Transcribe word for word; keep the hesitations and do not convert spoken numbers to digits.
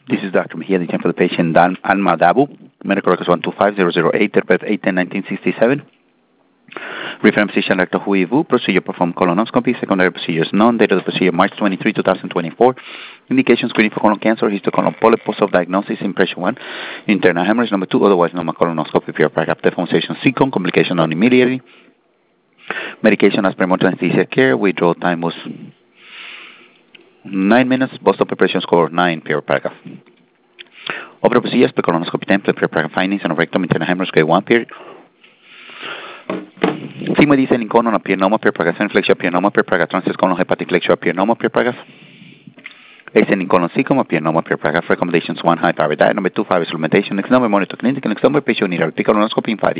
This is Doctor Mejia, the for the patient Dan Alma Dabu. Medical records one two five zero zero eight, date of birth eight ten nineteen sixty-seven. Reference physician Doctor Hui Vu. Procedure performed colonoscopy. Secondary procedures none. Date of the procedure March twenty-third, twenty twenty-four. Indication screening for colon cancer. Histocolon polyp. Post-diagnosis. Impression one. Internal hemorrhage. Number two. Otherwise normal colonoscopy. Pure paragraph. Deformation second. Complication non immediately. Medication as per more anesthesia care. Withdrawal time was nine minutes. Boston preparation score nine. Pure paragraph. Other procedures per colonoscopy template. Pure paragraph findings and rectum internal hemorrhage grade one period. Sigma dice in colon appear normal pure paragraph. Inflection appear normal pure paragraph. Transverse colon hepatic flexure appear normal pure paragraph. Ascending colon cecum appear normal pure paragraph. Recommendations one high thyroid diet. Number two five is supplementation. Next number monitor clinic. Next number patient need a colonoscopy in five.